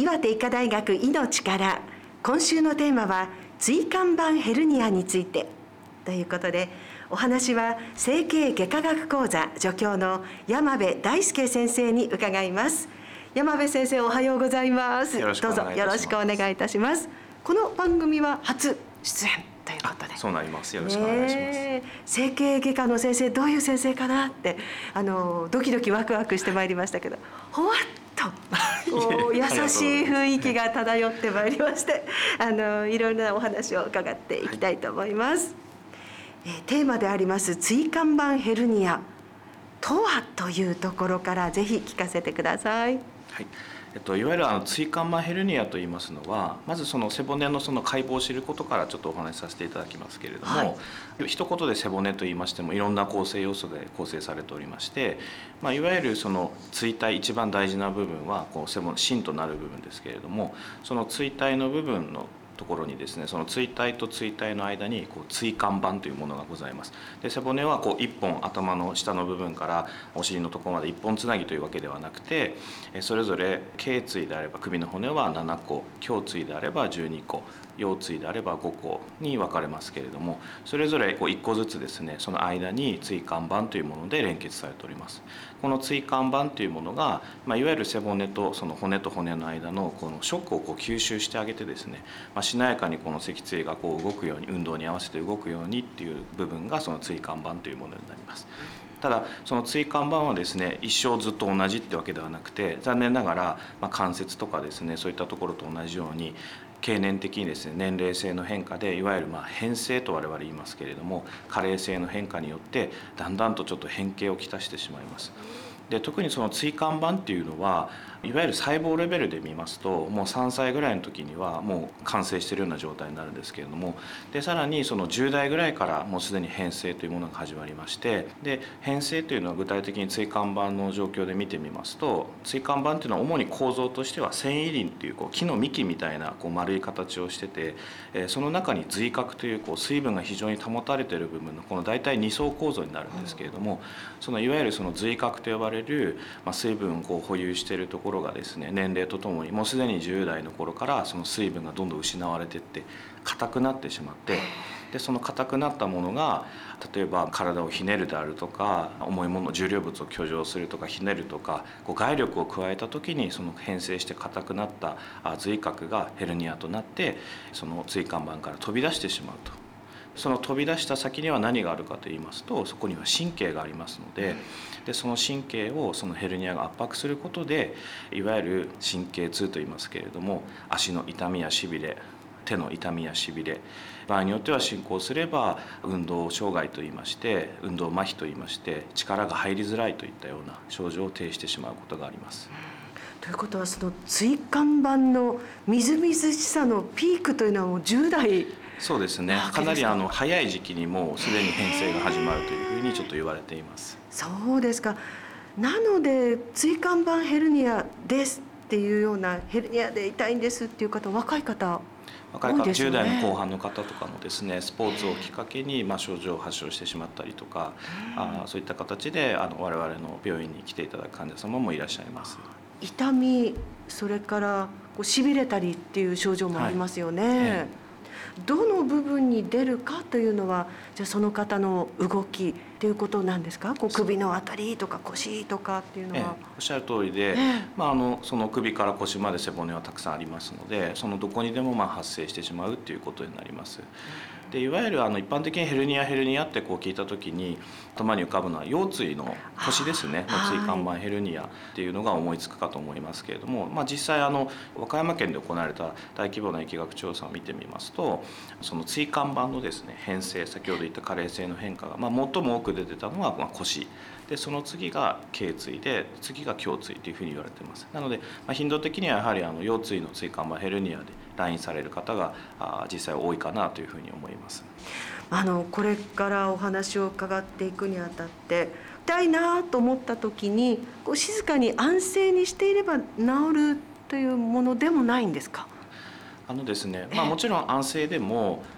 岩手医科大学医の力、今週のテーマは椎間板ヘルニアについてということで、お話は整形外科学講座助教の山部大輔先生に伺います。山部先生、おはようございます。どうぞよろしくお願いいたします。この番組は初出演ということで。 そうなります。よろしくお願いします。 整形外科の先生、どういう先生かなってドキドキワクワクしてまいりましたけど、ほわっと優しい雰囲気が漂ってまいりましていろんなお話を伺っていきたいと思います。テーマであります椎間板ヘルニアとはというところからぜひ聞かせてください。 はい、いわゆる椎間板ヘルニアといいますのは、まずその背骨の解剖を知ることからちょっとお話しさせていただきますけれども、はい、一言で背骨といいましてもいろんな構成要素で構成されておりまして、いわゆるその椎体一番大事な部分は背骨芯となる部分ですけれども、その椎体の部分のところにですね、その椎体と椎体の間に椎間板というものがございます。で、背骨は一本頭の下の部分からお尻のところまで一本つなぎというわけではなくて、それぞれ頸椎であれば首の骨は7個、胸椎であれば12個、腰椎であれば5個に分かれますけれども、それぞれ1個ずつですね、その間に椎間板というもので連結されております。この椎間板というものが、いわゆる背骨とその骨と骨の間のこのショックを吸収してあげてですね、しなやかにこの脊椎が動くように、運動に合わせて動くようにっていう部分がその椎間板というものになります。ただその椎間板はですね、一生ずっと同じってわけではなくて、残念ながら関節とかですね、そういったところと同じように経年的にですね、年齢性の変化でいわゆる変性と我々言いますけれども、加齢性の変化によってだんだんとちょっと変形をきたしてしまいます。で、特にその椎間板っていうのはいわゆる細胞レベルで見ますと、もう3歳ぐらいの時にはもう完成しているような状態になるんですけれども、でさらにその10代ぐらいからもうすでに変性というものが始まりまして、で変性というのは具体的に椎間板の状況で見てみますと、椎間板というのは主に構造としては繊維輪という木の幹みたいな丸い形をしてて、その中に髄核という水分が非常に保たれている部分のこの大体2層構造になるんですけれども、そのいわゆるその髄核と呼ばれる水分を保有しているところがですね、年齢とともにもうすでに10代の頃からその水分がどんどん失われていって硬くなってしまって、でその硬くなったものが例えば体をひねるであるとか、重いもの重量物を挙上するとかひねるとか、外力を加えた時にその変性して硬くなった髄核がヘルニアとなって、その椎間板から飛び出してしまうと。その飛び出した先には何があるかといいますと、そこには神経がありますので、その神経をそのヘルニアが圧迫することで、いわゆる神経痛といいますけれども、足の痛みやしびれ、手の痛みやしびれ、場合によっては進行すれば運動障害といいまして、運動麻痺といいまして、力が入りづらいといったような症状を呈してしまうことがあります。 ということは、その椎間板のみずみずしさのピークというのはもう10代。 そうですね、かなり早い時期にもうすでに変性が始まるというふうにちょっと言われています。 そうですか。なので椎間板ヘルニアですっていうような、ヘルニアで痛いんですっていう方、若い方多いですよね。 10代の後半の方とかもですね、スポーツをきっかけに症状を発症してしまったりとか、そういった形で我々の病院に来ていただく患者様もいらっしゃいます。 痛み、それからしびれたりっていう症状もありますよね。どの部分に出るかというのは、じゃあその方の動きっていうことなんですか？首のあたりとか腰とかっていうのは。 おっしゃる通りで、その首から腰まで背骨はたくさんありますので、そのどこにでも発生してしまうっていうことになります。でいわゆる一般的にヘルニアって聞いた時に頭に浮かぶのは腰椎の腰ですね、椎間板ヘルニアっていうのが思いつくかと思いますけれども、実際和歌山県で行われた大規模な疫学調査を見てみますと、その椎間板のですね変性、先ほど言った加齢性の変化が最も多く出てたのは腰で、その次が頸椎で、次が胸椎というふうに言われています。なので、頻度的にはやはり腰椎の椎間板ヘルニアで来院される方が実際多いかなというふうに思います。 これからお話を伺っていくにあたって、痛いなと思った時に静かに安静にしていれば治るというものでもないんですか？ ですね、もちろん安静でも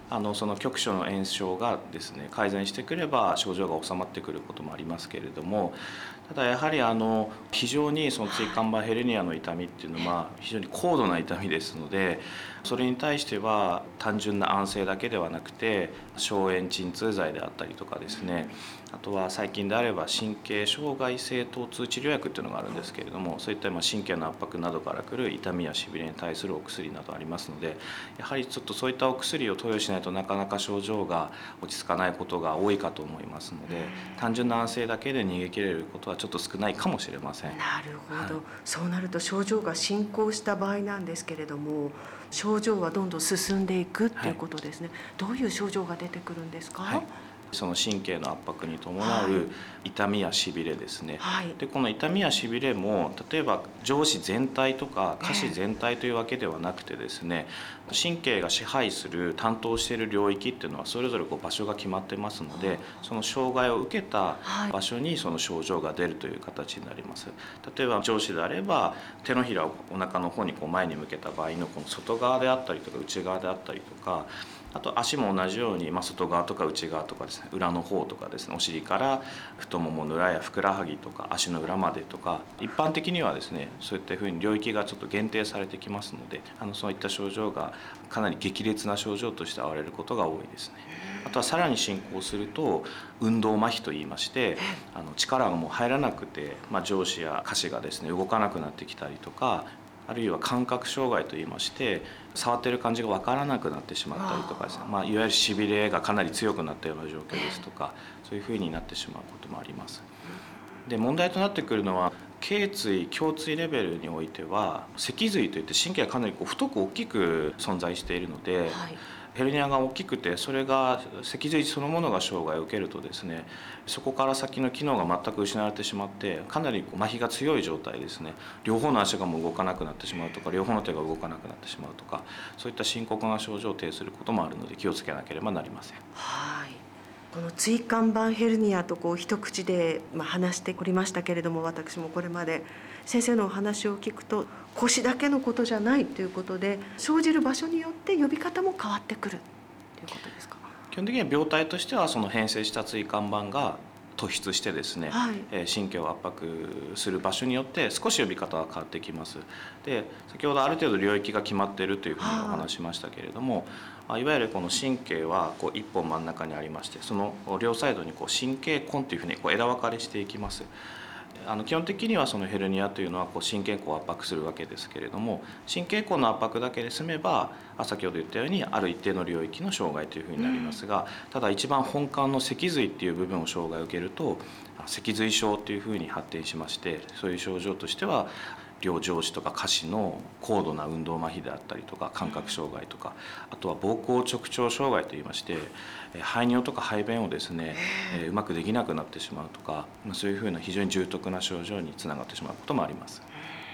その局所の炎症がですね改善してくれば症状が治まってくることもありますけれども、ただやはり非常にその椎間板ヘルニアの痛みっていうのは非常に高度な痛みですので、それに対しては単純な安静だけではなくて消炎鎮痛剤であったりとかですね、あとは最近であれば神経障害性疼痛治療薬っていうのがあるんですけれども、そういった神経の圧迫などからくる痛みやしびれに対するお薬などありますので、やはりちょっとそういったお薬を投与しないとなかなか症状が落ち着かないことが多いかと思いますので、単純な安静だけで逃げ切れることはちょっと少ないかもしれません。 なるほど、そうなると症状が進行した場合なんですけれども、症状はどんどん進んでいくっていうことですね。どういう症状が出てくるんですか？ その神経の圧迫に伴う痛みやしびれですね。でこの痛みやしびれも例えば上肢全体とか下肢全体というわけではなくてですね、神経が支配する担当している領域っていうのはそれぞれ場所が決まってますので、その障害を受けた場所にその症状が出るという形になります。例えば上肢であれば手のひらをお腹の方に前に向けた場合のこの外側であったりとか内側であったりとか、あと足も同じように、外側とか内側とかですね、裏の方とかですね、お尻から太ももの裏やふくらはぎとか足の裏までとか、一般的にはですねそういったふうに領域がちょっと限定されてきますので、そういった症状がかなり激烈な症状として現れることが多いですね。あとはさらに進行すると運動麻痺といいまして、力がもう入らなくて、上肢や下肢がですね動かなくなってきたりとか、あるいは感覚障害といいまして触ってる感じが分からなくなってしまったりとかですね、いわゆるしびれがかなり強くなったような状況ですとか、そういうふうになってしまうこともあります。で問題となってくるのは頸椎胸椎レベルにおいては脊髄といって神経がかなり太く大きく存在しているので、ヘルニアが大きくてそれが脊髄そのものが障害を受けるとですね、そこから先の機能が全く失われてしまってかなり麻痺が強い状態ですね、両方の足がもう動かなくなってしまうとか両方の手が動かなくなってしまうとか、そういった深刻な症状を呈することもあるので気をつけなければなりません。 この椎間板ヘルニアと一口で話しておりましたけれども、私もこれまで先生のお話を聞くと腰だけのことじゃないということで、生じる場所によって呼び方も変わってくるということですか？ 基本的には病態としてはその変性した椎間板が突出してですね、神経を圧迫する場所によって少し呼び方が変わってきます。で先ほどある程度領域が決まっているというふうにお話しましたけれども、いわゆるこの神経は一本真ん中にありまして、その両サイドに神経根というふうに枝分かれしていきます。基本的にはそのヘルニアというのは神経根を圧迫するわけですけれども、神経根の圧迫だけで済めば先ほど言ったようにある一定の領域の障害というふうになりますが、ただ一番本幹の脊髄っていう部分を障害を受けると脊髄症というふうに発展しまして、そういう症状としては両上肢とか下肢の高度な運動麻痺であったりとか感覚障害とか、あとは膀胱直腸障害といいまして排尿とか排便をですねうまくできなくなってしまうとか、そういうふうな非常に重篤な症状につながってしまうこともあります。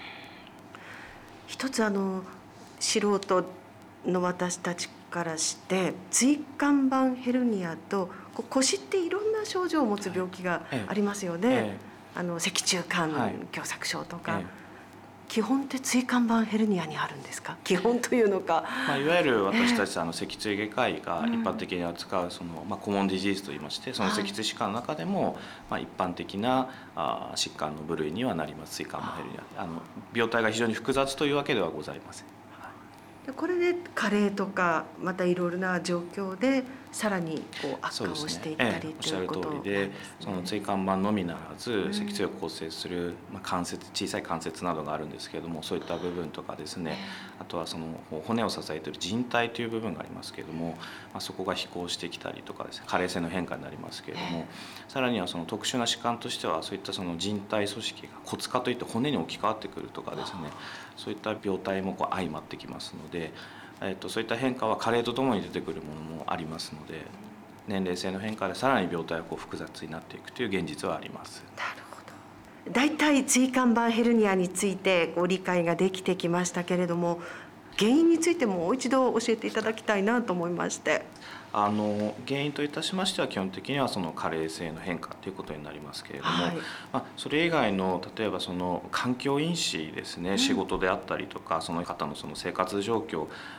一つ素人の私たちからして椎間板ヘルニアと腰っていろんな症状を持つ病気がありますよね。脊柱管狭窄症とか、基本って椎間板ヘルニアにあるんですか？基本というのか、 いわゆる私たち脊椎外科医が一般的に扱うコモンディジーズといいまして、その脊椎疾患の中でも一般的な疾患の部類にはなります。椎間板ヘルニア、病態が非常に複雑というわけではございません。 これで加齢とかまたいろいろな状況でさらに悪化をしていったりということなんですね。おっしゃる通りで、その椎間板のみならず脊椎を構成する関節、小さい関節などがあるんですけれども、そういった部分とかですね、あとはその骨を支えている靭帯という部分がありますけれども、そこが飛行してきたりとかですね、加齢性の変化になりますけれども、さらにはその特殊な疾患としてはそういったその靭帯組織が骨化といって骨に置き換わってくるとかですね、そういった病態も相まってきますので、そういった変化は加齢とともに出てくるものもありますので、年齢性の変化でさらに病態が複雑になっていくという現実はあります。 なるほど。だいたい椎間板ヘルニアについて理解ができてきましたけれども、原因についてもう一度教えていただきたいなと思いまして。 原因といたしましては基本的にはその加齢性の変化ということになりますけれども、それ以外の例えばその環境因子ですね、仕事であったりとかその方のその生活状況、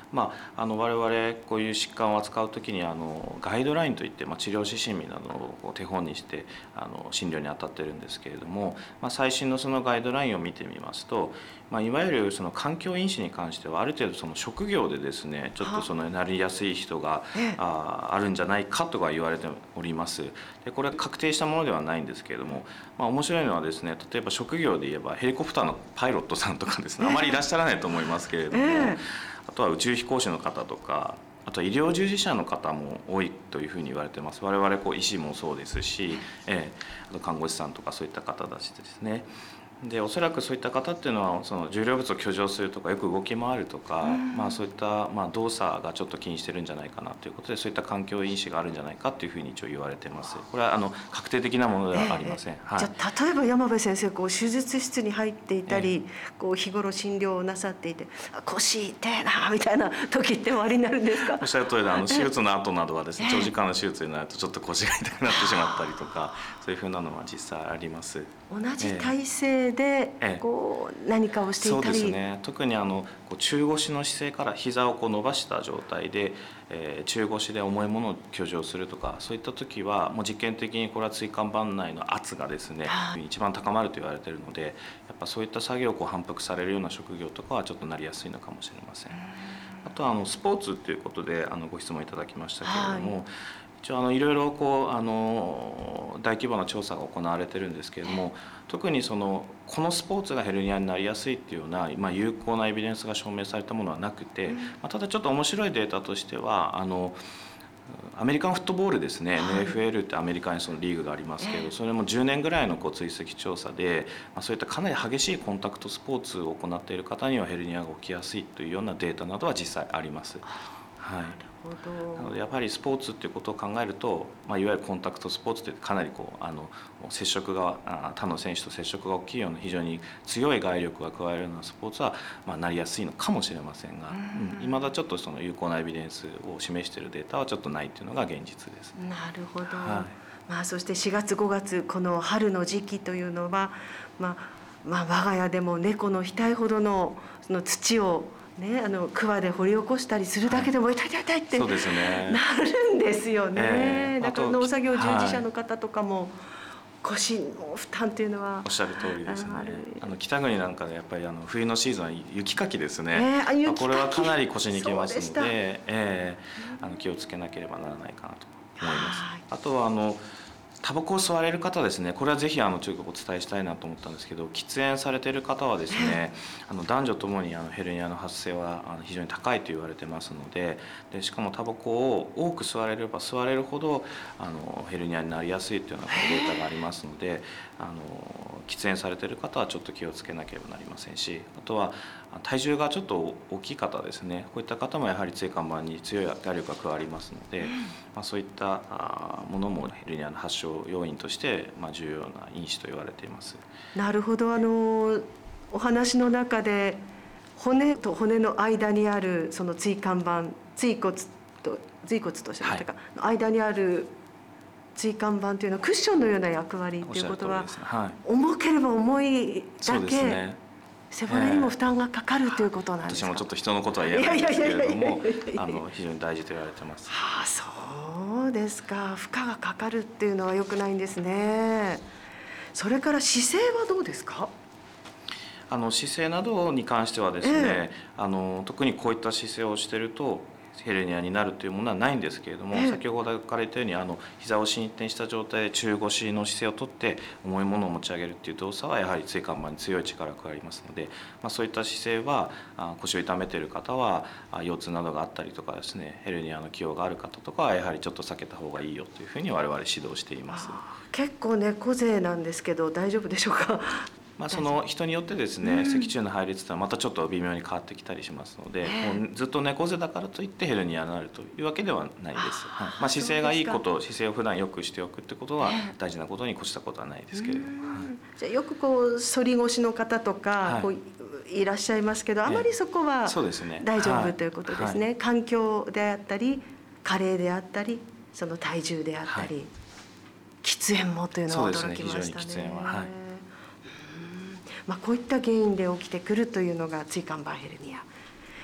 我々こういう疾患を扱う時にガイドラインといって、治療指針などを手本にして診療に当たってるんですけれども、最新のそのガイドラインを見てみますと、いわゆるその環境因子に関してはある程度その職業でですねちょっとそのなりやすい人があるんじゃないかとか言われております。でこれは確定したものではないんですけれども、面白いのはですね、例えば職業で言えばヘリコプターのパイロットさんとかですね、あまりいらっしゃらないと思いますけれども、あとは宇宙飛行士の方とか、あとは医療従事者の方も多いというふうに言われてます。我々医師もそうですし、あと看護師さんとかそういった方たちですね。でおそらくそういった方っていうのはその重量物を居上するとかよく動き回るとか、そういった動作がちょっと気にしてるんじゃないかなということで、そういった環境因子があるんじゃないかっていうふうに一応言われてます。これは確定的なものではありません。 じゃあ例えば山部先生手術室に入っていたり、日頃診療をなさっていて腰痛えなみたいな時っておありになるんですか？ おっしゃる通りで手術の後などはですね、長時間の手術になるとちょっと腰が痛くなってしまったりとか、そういうふうなのは実際あります。 同じ体勢で何かをしていたり、 そうですね、特に中腰の姿勢から膝を伸ばした状態で、中腰で重いものを居上するとか、そういった時はもう実験的にこれは椎間板内の圧がですね一番高まると言われているので、やっぱそういった作業を反復されるような職業とかはちょっとなりやすいのかもしれません。あとはスポーツということでご質問いただきましたけれども、一応いろいろ大規模な調査が行われてるんですけれども、特にこのスポーツがヘルニアになりやすいっていうような、有効なエビデンスが証明されたものはなくて、ただちょっと面白いデータとしてはアメリカンフットボールですね、NFL ってアメリカにそのリーグがありますけど、それも10年ぐらいの追跡調査で、そういったかなり激しいコンタクトスポーツを行っている方にはヘルニアが起きやすいというようなデータなどは実際あります。なのでやっぱりスポーツっていうことを考えると、いわゆるコンタクトスポーツってかなり接触が他の選手と接触が大きいような非常に強い外力が加えるようなスポーツは、なりやすいのかもしれませんが、未だちょっとその有効なエビデンスを示しているデータはちょっとないっていうのが現実です。 なるほど。そして4月5月この春の時期というのは、我が家でも猫の額ほどのその土をクワで掘り起こしたりするだけでも痛い痛い痛いってなるんですよね。だから農作業従事者の方とかも腰の負担というのはおっしゃる通りですね。北国なんかでやっぱり冬のシーズンは雪かきですね。これはかなり腰にきますので、気をつけなければならないかなと思います。あとはタバコを吸われる方ですね、これはぜひちょっとお伝えしたいなと思ったんですけど、喫煙されている方はですね、男女ともにヘルニアの発生は非常に高いと言われてますので、しかもタバコを多く吸われれば吸われるほどヘルニアになりやすいというようなデータがありますので、喫煙されている方はちょっと気をつけなければなりませんし、あとは体重がちょっと大きい方ですね、こういった方もやはり椎間板に強い圧力が加わりますので、そういったものもヘルニアの発症要因として重要な因子と言われています。 なるほど。お話の中で骨と骨の間にあるその椎間板、椎骨とおっしゃいましたか、間にある椎間板というのはクッションのような役割ということは、重ければ重いだけ背骨にも負担がかかるということなんですか？ 私もちょっと人のことは言えないんですけれども、非常に大事と言われてます。 そうですか。負荷がかかるっていうのは良くないんですね。それから姿勢はどうですか？ 姿勢などに関してはですね、特にこういった姿勢をしているとヘルニアになるというものはないんですけれども、先ほどから言ったように膝を伸展した状態で中腰の姿勢をとって重いものを持ち上げるっていう動作はやはり椎間板に強い力が加わりますので、そういった姿勢は腰を痛めている方は腰痛などがあったりとかですね、ヘルニアの既往がある方とかはやはりちょっと避けた方がいいよというふうに我々指導しています。 結構猫背なんですけど大丈夫でしょうか？ その人によってですね、脊柱の配列とはまたちょっと微妙に変わってきたりしますので、ずっと猫背だからといってヘルニアになるというわけではないです。姿勢がいいこと、姿勢を普段よくしておくってことは大事なことに越したことはないですけれども、 じゃあよく反り腰の方とかいらっしゃいますけど、あまりそこは大丈夫ということですね。環境であったり加齢であったりその体重であったり、喫煙もというのは驚きましたね。こういった原因で起きてくるというのが椎間板ヘルニア。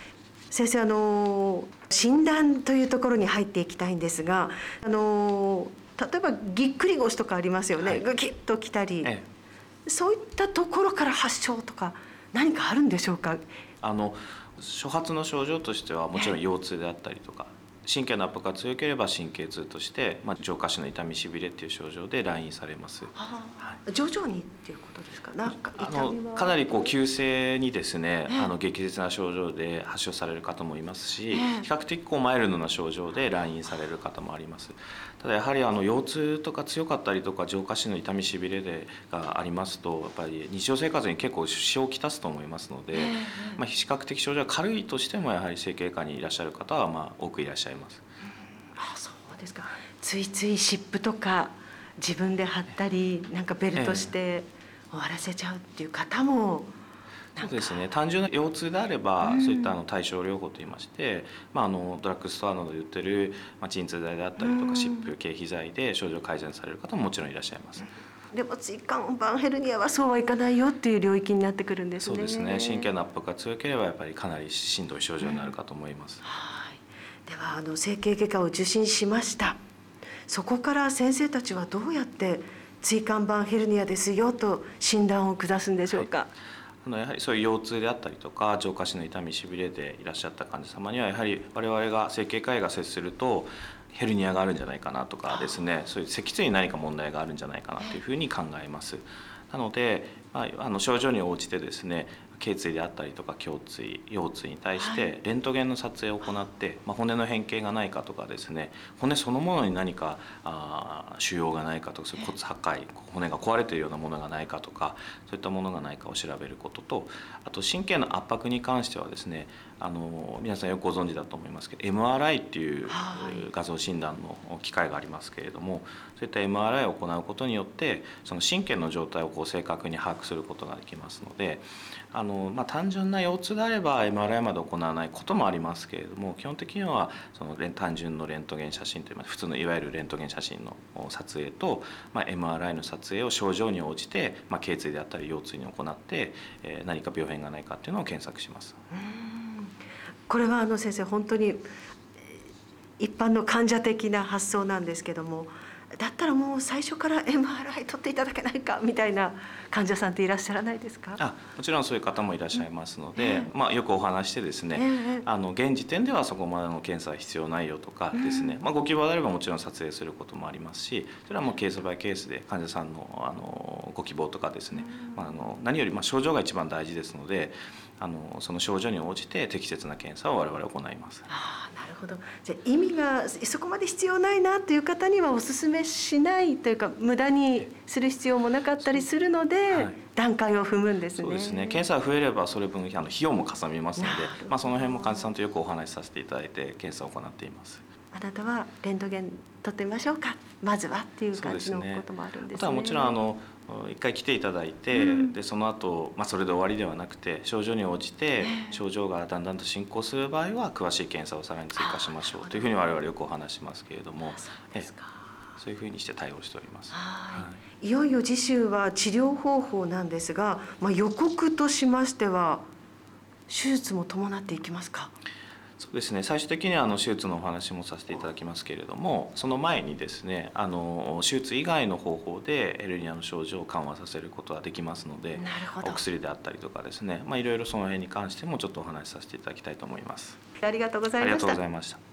先生、診断というところに入っていきたいんですが、例えばぎっくり腰とかありますよね、ぐきっときたり、そういったところから発症とか何かあるんでしょうか？ 初発の症状としてはもちろん腰痛であったりとか、神経の圧迫が強ければ神経痛として、上下肢の痛みしびれっていう症状で来院されます。 徐々にっていうことですか？なんかかなり急性にですね、激烈な症状で発症される方もいますし、比較的マイルドな症状で来院される方もあります。ただやはり腰痛とか強かったりとか上下肢の痛みしびれがありますと、やっぱり日常生活に結構支障をきたすと思いますので、比較的症状が軽いとしてもやはり整形外科にいらっしゃる方は多くいらっしゃいます。 そうですか。ついつい湿布とか自分で貼ったりなんかベルトして終わらせちゃうっていう方も、 そうですね、単純な腰痛であれば、そういった対症療法といいまして、ドラッグストアなどで売ってる鎮痛剤であったりとか湿布経皮剤で症状改善される方ももちろんいらっしゃいます。 でも椎間板ヘルニアはそうはいかないよっていう領域になってくるんですね。 そうですね、神経の圧迫が強ければやっぱりかなりしんどい症状になるかと思います。 では整形外科を受診しました。そこから先生たちはどうやって椎間板ヘルニアですよと診断を下すんでしょうか？ やはりそういう腰痛であったりとか上下肢の痛みしびれでいらっしゃった患者様には、やはり我々が整形外科が接するとヘルニアがあるんじゃないかなとかですね、そういう脊椎に何か問題があるんじゃないかなというふうに考えます。なので、症状に応じてですね、頸椎であったりとか胸椎、腰椎に対してレントゲンの撮影を行って、骨の変形がないかとかですね、骨そのものに何か腫瘍がないかとか、骨破壊、骨が壊れているようなものがないかとか、そういったものがないかを調べることと、あと神経の圧迫に関してはですね、皆さんよくご存知だと思いますけど MRI っていう画像診断の機械がありますけれども、そういった MRI を行うことによってその神経の状態を正確に把握することができますので、単純な腰痛であれば MRI まで行わないこともありますけれども、基本的にはその単純のレントゲン写真という普通のいわゆるレントゲン写真の撮影と、MRI の撮影を症状に応じて、頸椎であったり腰痛に行って、何か病変がないかっていうのを検索します。 これは先生、本当に一般の患者的な発想なんですけども、だったらもう最初から MRI 取っていただけないかみたいな患者さんっていらっしゃらないですか？ もちろんそういう方もいらっしゃいますので、よくお話してですね、現時点ではそこまでの検査は必要ないよとかですね、ご希望であればもちろん撮影することもありますし、それはもうケースバイケースで患者さんのご希望とかですね、何より症状が一番大事ですので、その症状に応じて適切な検査を我々行います。 なるほど。じゃあ意味がそこまで必要ないなという方にはお勧めしないというか、無駄にする必要もなかったりするので、段階を踏むんですね。 そうですね。検査が増えればそれ分費用もかさみますので、その辺も患者さんとよくお話しさせていただいて検査を行っています。 あなたはレントゲン取ってみましょうか、まずはっていう感じのこともあるんですね。 あとはもちろん一回来ていただいて、でその後、それで終わりではなくて、症状に応じて症状がだんだんと進行する場合は詳しい検査をさらに追加しましょうというふうに我々よくお話しますけれども、そういうふうにして対応しております。 いよいよ次週は治療方法なんですが、予告としましては手術も伴っていきますか？ そうですね、最終的には手術のお話もさせていただきますけれども、その前にですね、手術以外の方法でヘルニアの症状を緩和させることができますので、お薬であったりとかですね、いろいろその辺に関してもちょっとお話しさせていただきたいと思います。 ありがとうございました。 ありがとうございました。